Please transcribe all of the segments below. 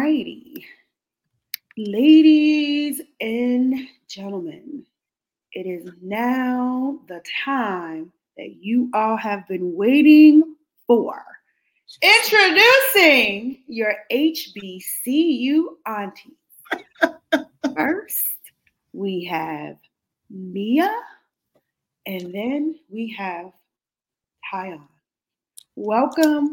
righty. Ladies and gentlemen, it is now the time that you all have been waiting for. Introducing your HBCU auntie. First, we have Mia, and then we have Tyon. Welcome.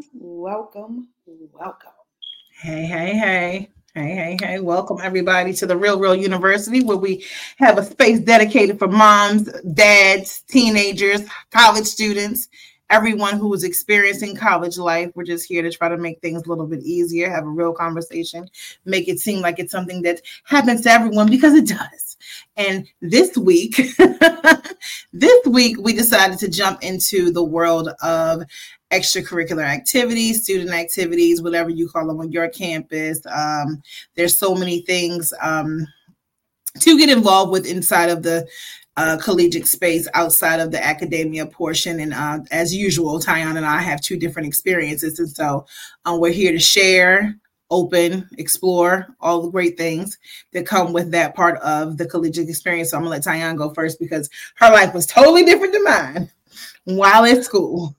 Hey. Welcome everybody to the Real University, where we have a space dedicated for moms, dads, teenagers, college students, everyone who is experiencing college life. We're just here to try to make things a little bit easier, have a real conversation, make it seem like it's something that happens to everyone, because it does. And this week we decided to jump into the world of extracurricular activities, student activities, whatever you call them on your campus. There's so many things to get involved with inside of the collegiate space, outside of the academia portion. And as usual, Tyon and I have two different experiences. And so we're here to share, open, explore all the great things that come with that part of the collegiate experience. So I'm going to let Tyon go first, because her life was totally different than mine while at school.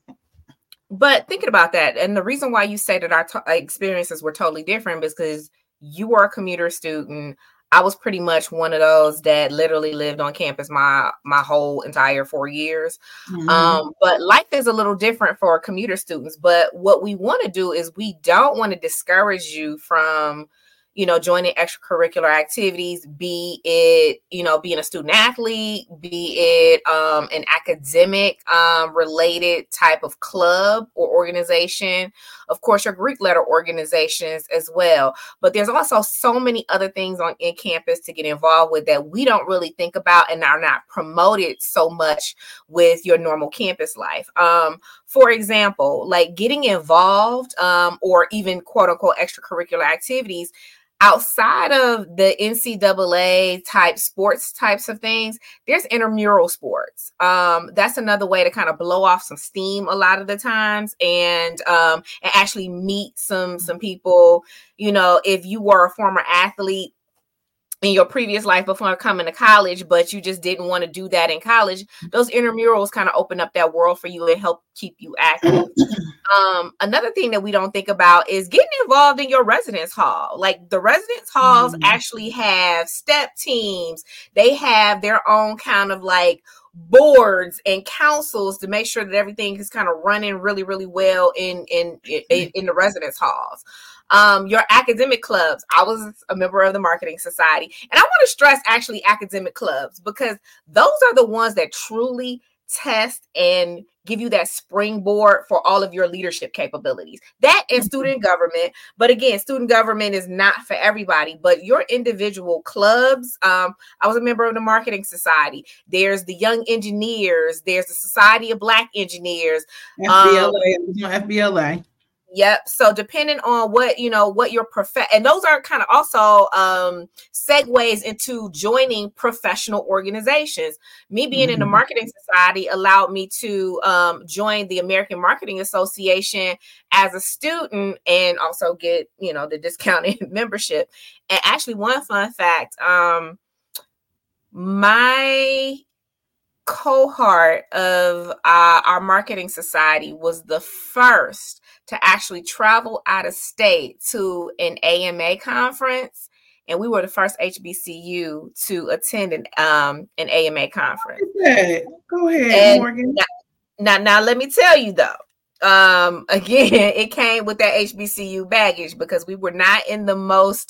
But thinking about that, and the reason why you say that our experiences were totally different is because you were a commuter student. I was pretty much one of those that literally lived on campus my whole entire 4 years. Mm-hmm. But life is a little different for commuter students. But what we want to do is we don't want to discourage you from, joining extracurricular activities, be it, being a student athlete, be it an academic related type of club or organization. Of course, your Greek letter organizations as well. But there's also so many other things in campus to get involved with that we don't really think about and are not promoted so much with your normal campus life. For example, like getting involved or even quote unquote extracurricular activities outside of the NCAA type sports types of things, there's intramural sports. That's another way to kind of blow off some steam a lot of the times and actually meet some people. If you were a former athlete in your previous life before coming to college, but you just didn't want to do that in college, those intramurals kind of open up that world for you and help keep you active. Another thing that we don't think about is getting involved in your residence hall. Like the residence halls actually have step teams. They have their own kind of like boards and councils to make sure that everything is kind of running really, really well in the residence halls. Your academic clubs. I was a member of the marketing society, and I want to stress actually academic clubs, because those are the ones that truly test and give you that springboard for all of your leadership capabilities. That and student government. But again, student government is not for everybody, but your individual clubs. I was a member of the marketing society. There's the Young Engineers. There's the Society of Black Engineers. FBLA. Yep. So depending on what your and those are kind of also segues into joining professional organizations. Me being in the marketing society allowed me to join the American Marketing Association as a student and also get, the discounted membership. And actually, one fun fact, my cohort of our marketing society was the first to actually travel out of state to an AMA conference, and we were the first HBCU to attend an AMA conference. Go ahead, Morgan. Now, let me tell you though. Again, it came with that HBCU baggage, because we were not in the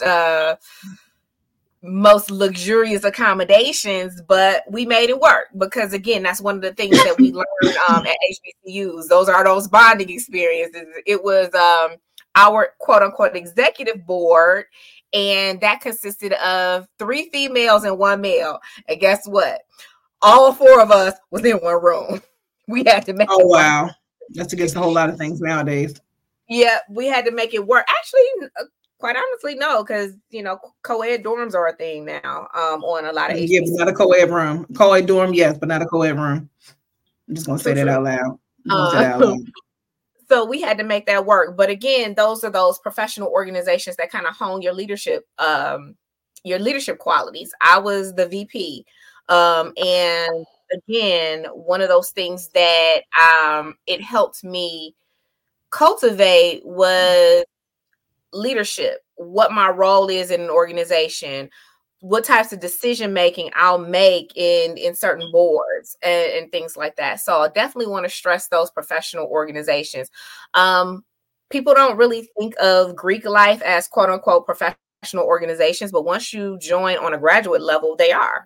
most luxurious accommodations, but we made it work, because again, that's one of the things that we learned at HBCUs. Those are those bonding experiences. It was our quote unquote executive board, and that consisted of 3 females and 1 male. And guess what? All 4 of us was in one room. We had to make it work. Wow. That's against a whole lot of things nowadays. Yeah, we had to make it work. Actually, quite honestly, no, because co-ed dorms are a thing now on a lot of HBCUs. Yeah, but not a co-ed room. Co-ed dorm, yes, but not a co-ed room. I'm just gonna say that out loud. So we had to make that work. But again, those are those professional organizations that kind of hone your leadership qualities. I was the VP. And again, one of those things that it helped me cultivate was leadership, what my role is in an organization, what types of decision making I'll make in certain boards and things like that. So I definitely want to stress those professional organizations. People don't really think of Greek life as quote unquote professional organizations, but once you join on a graduate level, they're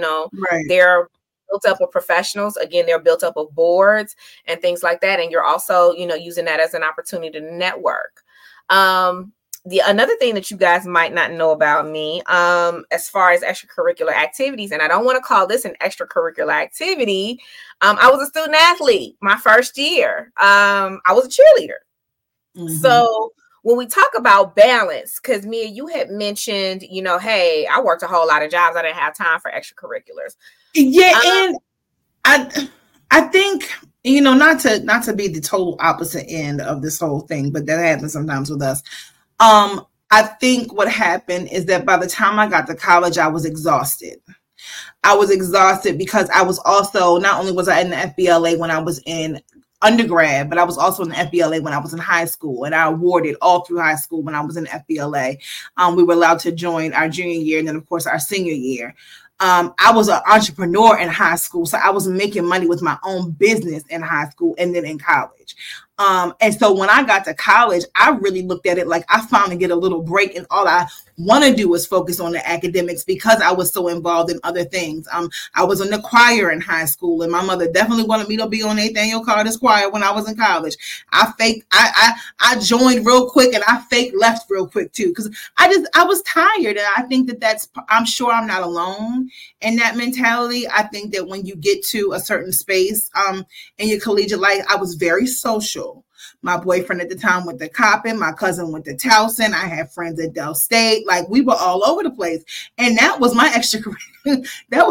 built up of professionals. Again, they're built up of boards and things like that. And you're also, using that as an opportunity to network. Another thing that you guys might not know about me, as far as extracurricular activities, and I don't want to call this an extracurricular activity. I was a student athlete my first year. I was a cheerleader. Mm-hmm. So when we talk about balance, because Mia, you had mentioned, hey, I worked a whole lot of jobs. I didn't have time for extracurriculars. Yeah. And I think, not to be the total opposite end of this whole thing, but that happens sometimes with us. I think what happened is that by the time I got to college, I was exhausted. I was exhausted because I was also, not only was I in the FBLA when I was in undergrad, but I was also in the FBLA when I was in high school, and I awarded all through high school when I was in FBLA. We were allowed to join our junior year and then, of course, our senior year. I was an entrepreneur in high school, so I was making money with my own business in high school and then in college. And so when I got to college, I really looked at it like I finally get a little break, and all I want to do is focus on the academics because I was so involved in other things. I was in the choir in high school, and my mother definitely wanted me to be on Nathaniel Carter's choir when I was in college. I joined real quick, and I left real quick too, because I was tired. And I think I'm sure I'm not alone in that mentality. I think that when you get to a certain space in your collegiate life, I was very social. My boyfriend at the time went to Coppin. My cousin went to Towson. I had friends at Del State. Like, we were all over the place. And that was my extracurricular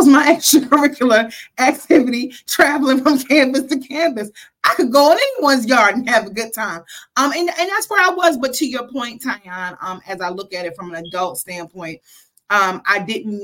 activity, traveling from campus to campus. I could go in anyone's yard and have a good time. And that's where I was. But to your point, Tyann, as I look at it from an adult standpoint, I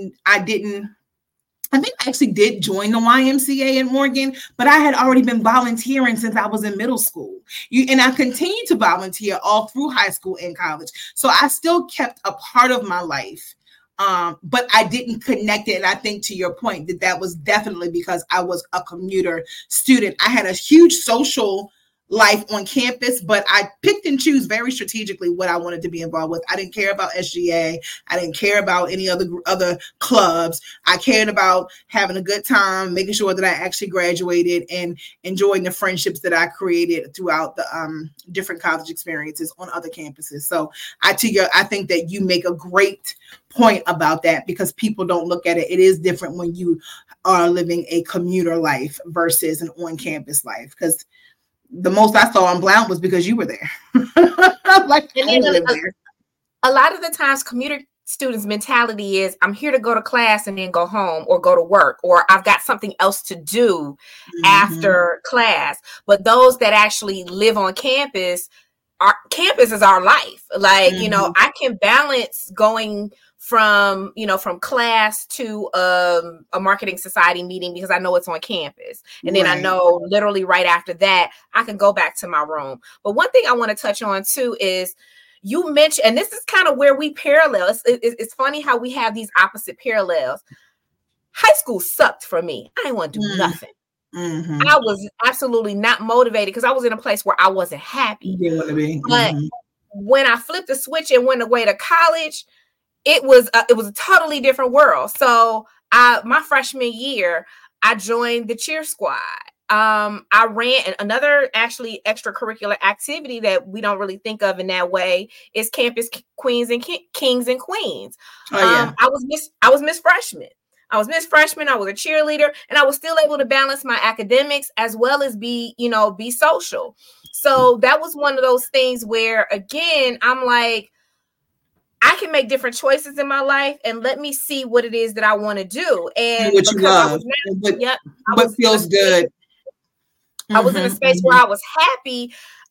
think I actually did join the YMCA in Morgan, but I had already been volunteering since I was in middle school. And I continued to volunteer all through high school and college. So I still kept a part of my life, but I didn't connect it. And I think to your point that was definitely because I was a commuter student. I had a huge social life on campus, but I picked and choose very strategically what I wanted to be involved with. I didn't care about SGA. I didn't care about any other clubs. I cared about having a good time, making sure that I actually graduated and enjoying the friendships that I created throughout the different college experiences on other campuses. So I think that you make a great point about that, because people don't look at it. It is different when you are living a commuter life versus an on-campus life, because the most I saw on Blount was because you were there. Like, a lot of the times commuter students' mentality is, I'm here to go to class and then go home or go to work, or I've got something else to do after class. But those that actually live on campus, our campus is our life. Like, I can balance going from class to a marketing society meeting because I know it's on campus. And then I know literally right after that, I can go back to my room. But one thing I want to touch on too is, you mentioned, and this is kind of where we parallel. It's funny how we have these opposite parallels. High school sucked for me. I didn't want to do nothing. I was absolutely not motivated because I was in a place where I wasn't happy. You didn't want to be. But when I flipped the switch and went away to college, it was a totally different world. So my freshman year, I joined the cheer squad. I ran another actually extracurricular activity that we don't really think of in that way is campus queens and kings and queens. I was Miss Freshman. I was Miss Freshman. I was a cheerleader, and I was still able to balance my academics as well as be social. So that was one of those things where, again, I'm like, I can make different choices in my life, and let me see what it is that I want to do. And what you love, what feels good. I was in a space where I was happy.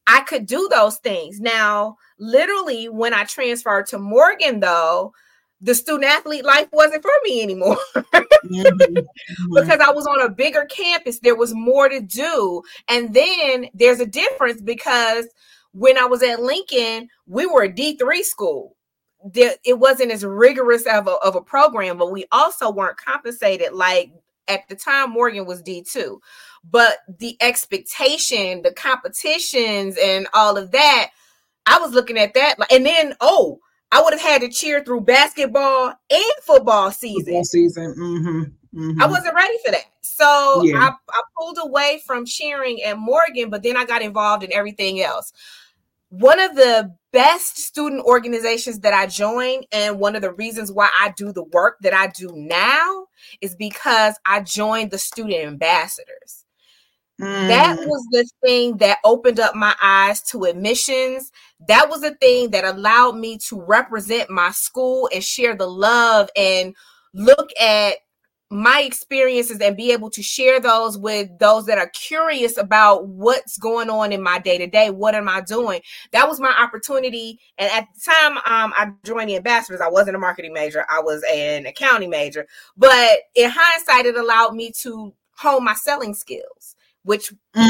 I could do those things. Now, literally, when I transferred to Morgan, though, the student athlete life wasn't for me anymore. Because I was on a bigger campus, there was more to do. And then there's a difference because when I was at Lincoln, we were a D3 school. It wasn't as rigorous of a program, but we also weren't compensated like at the time Morgan was D2. But the expectation, the competitions and all of that, I was looking at that. And then, I would have had to cheer through basketball and football season. I wasn't ready for that. So I pulled away from cheering at Morgan, but then I got involved in everything else. One of the best student organizations that I joined, and one of the reasons why I do the work that I do now, is because I joined the student ambassadors. That was the thing that opened up my eyes to admissions. That was the thing that allowed me to represent my school and share the love and look at my experiences and be able to share those with those that are curious about what's going on in my day-to-day. What am I doing? That was my opportunity. And at the time I joined the ambassadors, I wasn't a marketing major. I was an accounting major. But in hindsight, it allowed me to hone my selling skills, which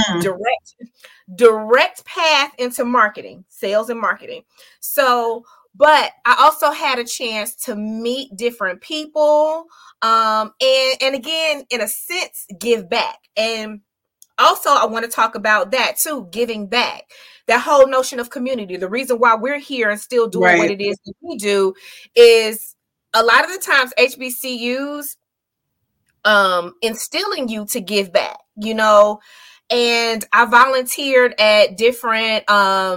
direct path into marketing, sales and marketing. So, but I also had a chance to meet different people, and again, in a sense, give back. And also, I want to talk about that too, giving back. That whole notion of community. The reason why we're here and still doing what it is that we do is a lot of the times HBCUs instilling you to give back, and I volunteered at different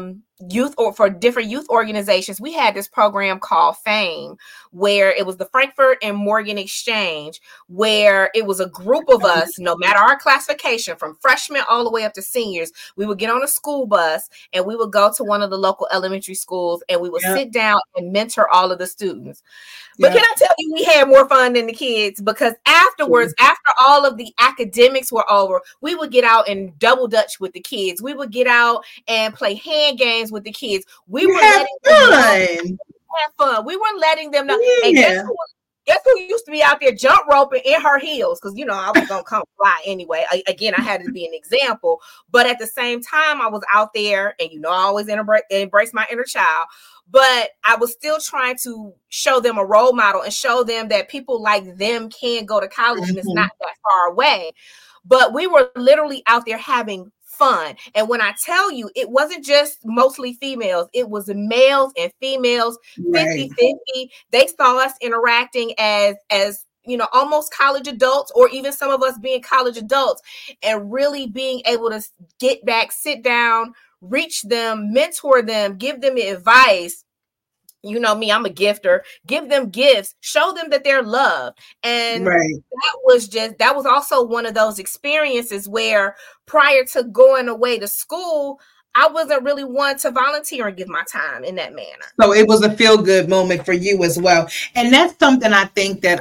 for different youth organizations. We had this program called FAME, where it was the Frankfurt and Morgan Exchange, where it was a group of us, no matter our classification, from freshmen all the way up to seniors. We would get on a school bus and we would go to one of the local elementary schools and we would sit down and mentor all of the students. But can I tell you, we had more fun than the kids, because afterwards, after all of the academics were over, we would get out and double dutch with the kids. We would get out and play hand games with the kids. We were letting them have fun. We were letting them know. And guess who used to be out there jump roping in her heels? Because, I was going to come fly anyway. Again, I had to be an example. But at the same time, I was out there, and, I always embrace my inner child. But I was still trying to show them a role model and show them that people like them can go to college and it's not that far away. But we were literally out there having fun. And when I tell you, it wasn't just mostly females, it was males and females, 50-50. They saw us interacting as almost college adults, or even some of us being college adults, and really being able to get back, sit down, reach them, mentor them, give them advice. You know me, I'm a gifter. Give them gifts, show them that they're loved. And that was also one of those experiences where prior to going away to school, I wasn't really one to volunteer and give my time in that manner. So it was a feel-good moment for you as well. And that's something I think that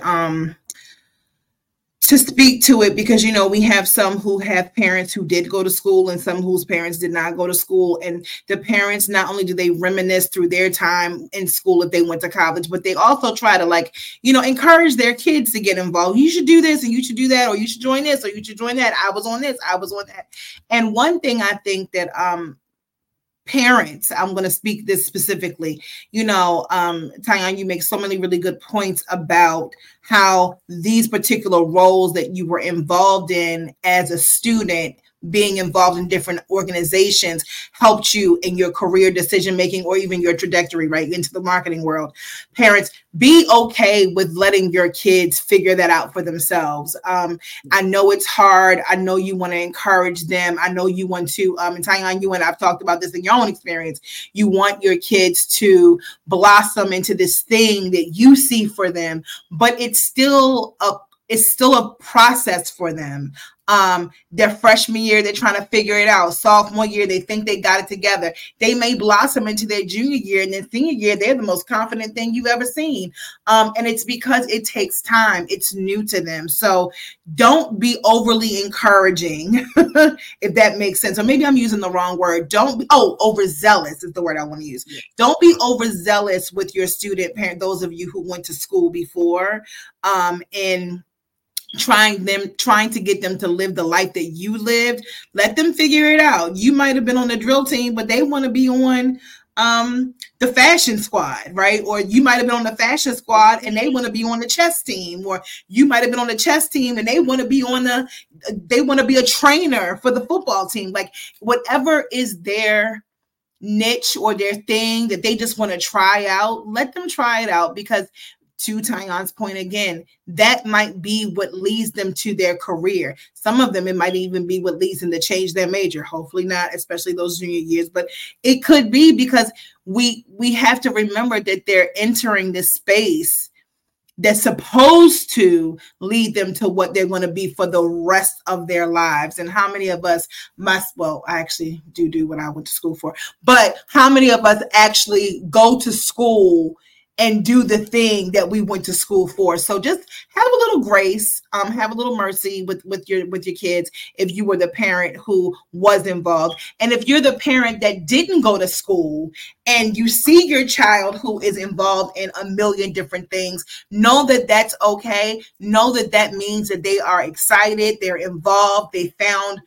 to speak to it, because, we have some who have parents who did go to school and some whose parents did not go to school. And the parents, not only do they reminisce through their time in school if they went to college, but they also try to encourage their kids to get involved. You should do this and you should do that, or you should join this or you should join that. I was on this, I was on that. And one thing I think that parents, I'm going to speak this specifically, Tyann, you make so many really good points about how these particular roles that you were involved in as a student, being involved in different organizations, helped you in your career decision-making or even your trajectory right into the marketing world. Parents, be okay with letting your kids figure that out for themselves. I know it's hard. I know you want to encourage them. I know you want to, and Tyann, you and I've talked about this in your own experience. You want your kids to blossom into this thing that you see for them, but it's still a process for them. Their freshman year, they're trying to figure it out. Sophomore year, they think they got it together. They may blossom into their junior year, and then senior year, they're the most confident thing you've ever seen. And it's because it takes time. It's new to them. So don't be overly encouraging, if that makes sense. Or maybe I'm using the wrong word. Don't be, overzealous is the word I want to use. Yeah. Don't be overzealous with your student parent, those of you who went to school before, and trying to get them to live the life that you lived. Let them figure it out. You might have been on the drill team, but they want to be on the fashion squad, right? Or you might have been on the fashion squad and they want to be on the chess team, or you might have been on the chess team and they want to be a trainer for the football team. Like, whatever is their niche or their thing that they just want to try out, let them try it out, because to Tyan's point again, that might be what leads them to their career. Some of them, it might even be what leads them to change their major. Hopefully not, especially those junior years, but it could be, because we have to remember that they're entering this space that's supposed to lead them to what they're going to be for the rest of their lives. And how many of us I actually do what I went to school for, but how many of us actually go to school and do the thing that we went to school for? So just have a little grace, have a little mercy with your kids if you were the parent who was involved. And if you're the parent that didn't go to school and you see your child who is involved in a million different things, know that that's okay. Know that that means that they are excited, they're involved, they found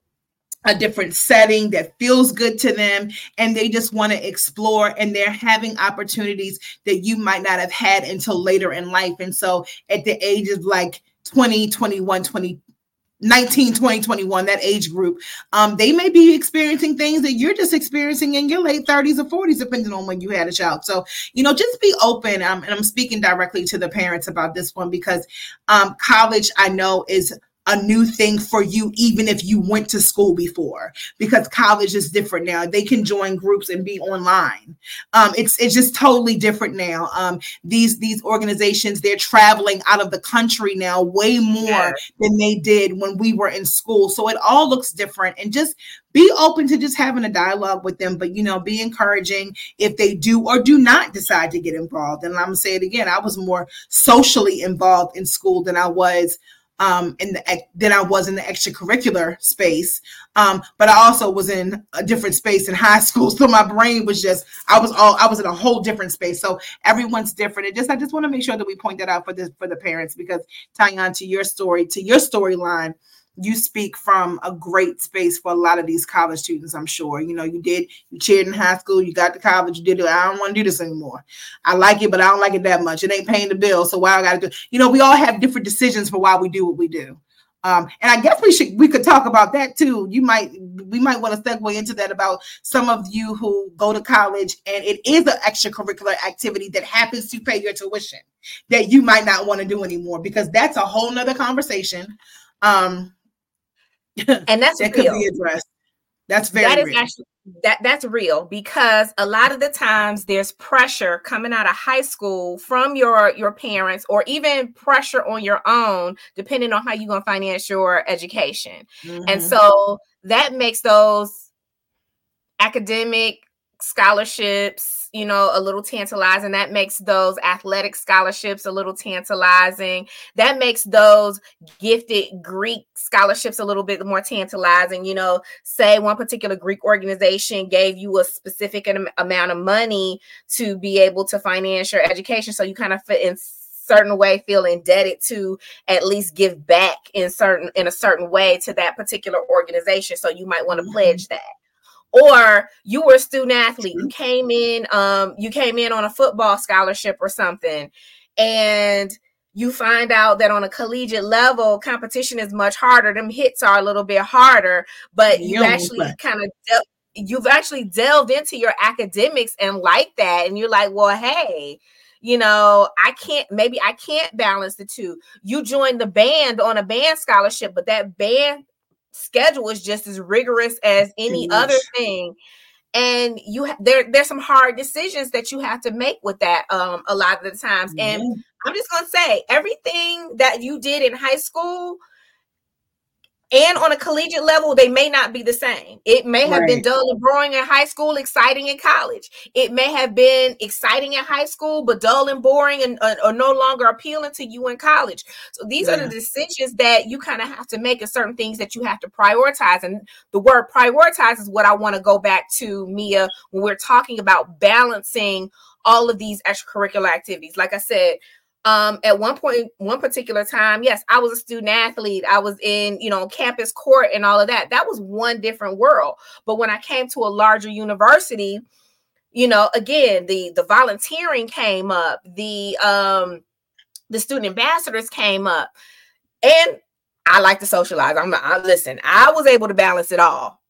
a different setting that feels good to them, and they just want to explore, and they're having opportunities that you might not have had until later in life. And so at the age of like 20, 21, 20, 19, 20, 21, that age group, they may be experiencing things that you're just experiencing in your late 30s or 40s, depending on when you had a child. So, just be open. And I'm speaking directly to the parents about this one, because college, I know, is a new thing for you, even if you went to school before, because college is different now. They can join groups and be online. It's just totally different now. These organizations, they're traveling out of the country now way more than they did when we were in school. So it all looks different, and just be open to just having a dialogue with them, but, be encouraging if they do or do not decide to get involved. And I'm gonna say it again, I was more socially involved in school than I was in the extracurricular space. But I also was in a different space in high school. So my brain was I was in a whole different space. So everyone's different. I just want to make sure that we point that out for the parents, because Tyan, to your storyline, you speak from a great space for a lot of these college students, I'm sure. You cheered in high school, you got to college, you did it. I don't want to do this anymore. I like it, but I don't like it that much. It ain't paying the bill, so why I got to do? We all have different decisions for why we do what we do. And I guess we could talk about that too. We might want to segue into that, about some of you who go to college and it is an extracurricular activity that happens to pay your tuition that you might not want to do anymore, because that's a whole nother conversation. And that's that real. Could be addressed. That's very real. Actually, that's real, because a lot of the times there's pressure coming out of high school from your parents, or even pressure on your own, depending on how you're going to finance your education. Mm-hmm. And so that makes those academic scholarships, a little tantalizing. That makes those athletic scholarships a little tantalizing. That makes those gifted Greek scholarships a little bit more tantalizing. Say one particular Greek organization gave you a specific amount of money to be able to finance your education. So you kind of fit in certain way feel indebted to at least give back in a certain way to that particular organization. So you might want to pledge that. Or you were a student athlete, you came in on a football scholarship or something, and you find out that on a collegiate level, competition is much harder. Them hits are a little bit harder, but you've actually delved into your academics and like that. And you're like, well, hey, I can't balance the two. You joined the band on a band scholarship, but that band schedule is just as rigorous as any other thing, and there's some hard decisions that you have to make with that a lot of the times. And I'm just gonna say, everything that you did in high school And on a collegiate level, they may not be the same. It may have been dull and boring in high school, exciting in college. It may have been exciting in high school, but dull and boring and or no longer appealing to you in college. So these are the decisions that you kind of have to make, and certain things that you have to prioritize. And the word prioritize is what I want to go back to, Mia, when we're talking about balancing all of these extracurricular activities. Like I said, at one particular time, yes, I was a student athlete. I was in, campus court and all of that. That was one different world. But when I came to a larger university, again, the volunteering came up, the student ambassadors came up, and I like to socialize. Listen, I was able to balance it all.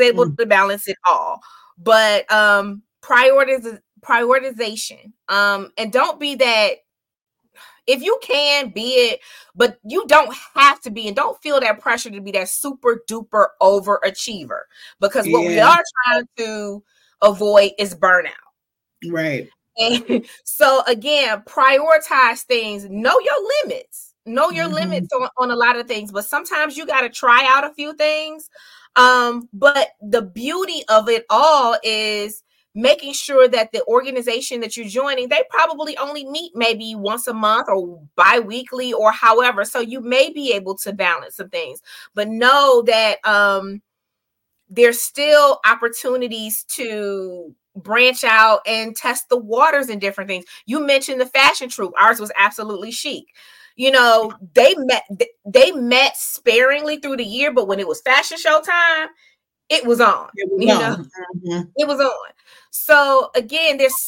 But prioritization, and don't be that. If you can be it, but you don't have to be, and don't feel that pressure to be that super duper overachiever, because what we are trying to avoid is burnout. Right. And so again, prioritize things, know your limits, on a lot of things, but sometimes you got to try out a few things. But the beauty of it all is making sure that the organization that you're joining, they probably only meet maybe once a month or bi-weekly or however. So you may be able to balance some things, but know that there's still opportunities to branch out and test the waters in different things. You mentioned the fashion troupe. Ours was absolutely chic. They met sparingly through the year, but when it was fashion show time, it was on. It was on. So again, there's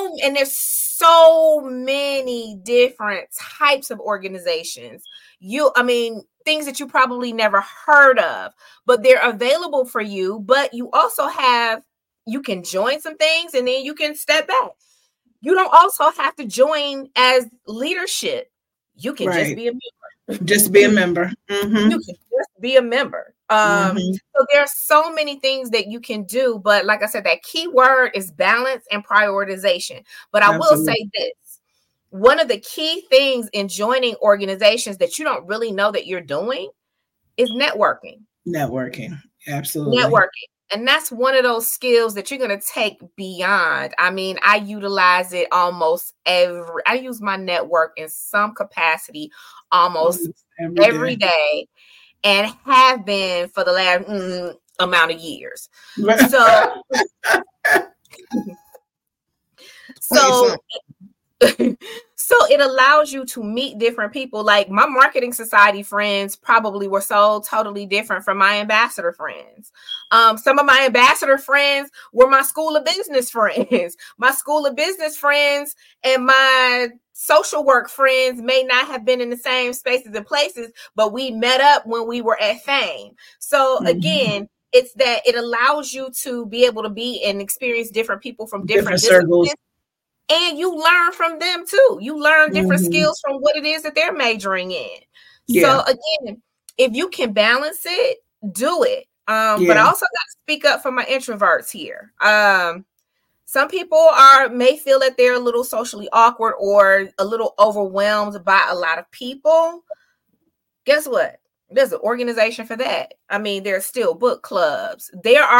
so many different types of organizations. Things that you probably never heard of, but they're available for you. But you also you can join some things and then you can step back. You don't also have to join as leadership. You can just be a member. Just be a member. Mm-hmm. You can just be a member. So there are so many things that you can do, but like I said, that key word is balance and prioritization. But I will say this: one of the key things in joining organizations that you don't really know that you're doing is networking. Absolutely. Networking. And that's one of those skills that you're going to take beyond. I utilize it I use my network in some capacity almost every day, and have been for the last amount of years. So it allows you to meet different people. Like my marketing society friends probably were so totally different from my ambassador friends. Some of my ambassador friends were my school of business friends. My school of business friends and my social work friends may not have been in the same spaces and places, but we met up when we were at Fame. So again, it's that it allows you to be able to be and experience different people from different circles. And you learn from them too. You learn different skills from what it is that they're majoring in. So again, if you can balance it, do it. But I also got to speak up for my introverts here. Some people may feel that they're a little socially awkward or a little overwhelmed by a lot of people. Guess what? There's an organization for that. There's still book clubs.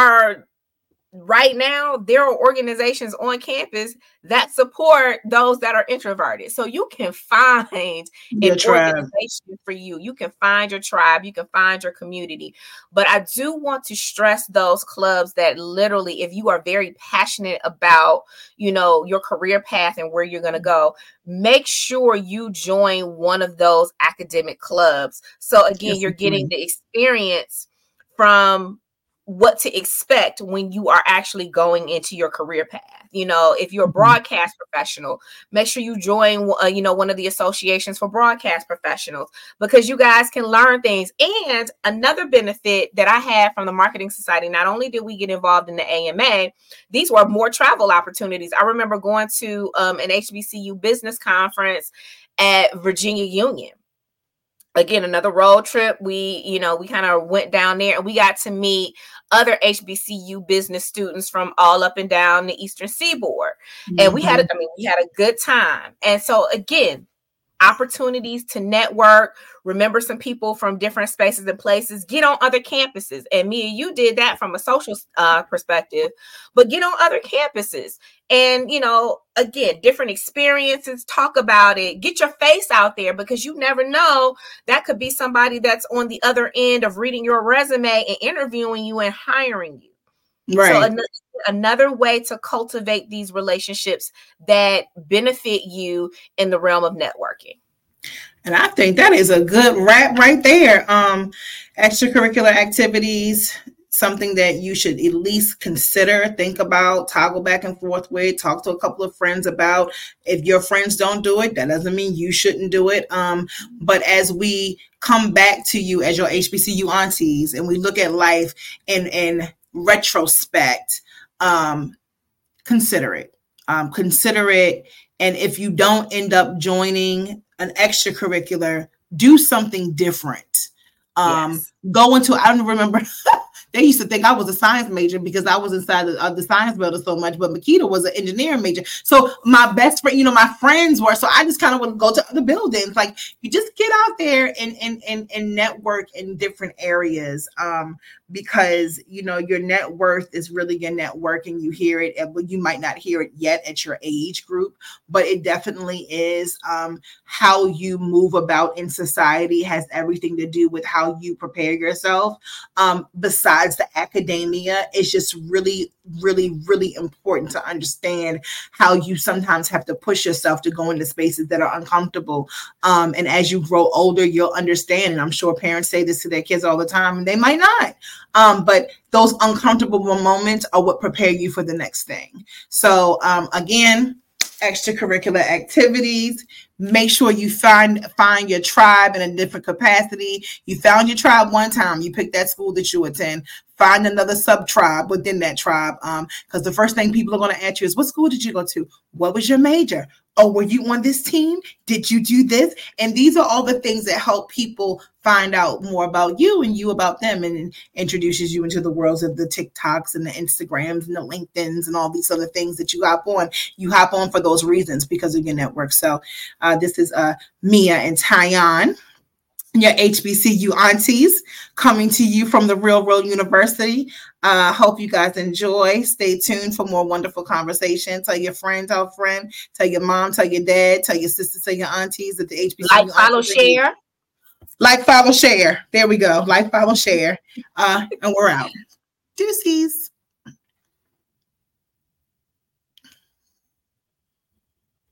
Right now, there are organizations on campus that support those that are introverted. So you can find an organization for you. You can find your tribe. You can find your community. But I do want to stress those clubs that literally, if you are very passionate about, your career path and where you're going to go, make sure you join one of those academic clubs. So again, you're getting the experience from what to expect when you are actually going into your career path. If you're a broadcast professional, make sure you join, one of the associations for broadcast professionals, because you guys can learn things. And another benefit that I had from the Marketing Society, not only did we get involved in the AMA, these were more travel opportunities. I remember going to an HBCU business conference at Virginia Union. Again, another road trip. We kind of went down there and we got to meet other HBCU business students from all up and down the Eastern Seaboard. And we had a good time. And so again, opportunities to network, remember some people from different spaces and places, get on other campuses. And Mia, you did that from a social perspective, but get on other campuses and, you know, again, different experiences, talk about it, get your face out there, because you never know, that could be somebody that's on the other end of reading your resume and interviewing you and hiring you. Right. So another way to cultivate these relationships that benefit you in the realm of networking. And I think that is a good wrap right there. Extracurricular activities, something that you should at least consider, think about, toggle back and forth with, talk to a couple of friends about. If your friends don't do it, that doesn't mean you shouldn't do it. But as we come back to you as your HBCU aunties and we look at life in retrospect, consider it. And if you don't end up joining an extracurricular, do something different. Go into, I don't remember, they used to think I was a science major because I was inside of the science building so much, but Makita was an engineering major. So my best friend, you know, my friends were, so I just kind of would go to other buildings. Like, you just get out there and network in different areas, because, you know, your net worth is really your network, and you hear it, you might not hear it yet at your age group, but it definitely is. How you move about in society has everything to do with how you prepare yourself. Besides the academia, it's just really, really, really important to understand how you sometimes have to push yourself to go into spaces that are uncomfortable. And as you grow older, you'll understand. And I'm sure parents say this to their kids all the time, and they might not. But those uncomfortable moments are what prepare you for the next thing. So again, extracurricular activities. Make sure you find your tribe in a different capacity. You found your tribe one time, you picked that school that you attend. Find another sub-tribe within that tribe. Because the first thing people are going to ask you is, what school did you go to? What was your major? Oh, were you on this team? Did you do this? And these are all the things that help people find out more about you and you about them, and introduces you into the worlds of the TikToks and the Instagrams and the LinkedIns and all these other things that you hop on. You hop on for those reasons, because of your network. So this is Mia and Tyon, your HBCU aunties, coming to you from the Real World University. Hope you guys enjoy. Stay tuned for more wonderful conversation. Tell your friend, tell a friend, tell your mom, tell your dad, tell your sister, tell your aunties at the HBCU. Like, follow, share. Like, follow, share. There we go. Like, follow, share. And we're out. Deuces.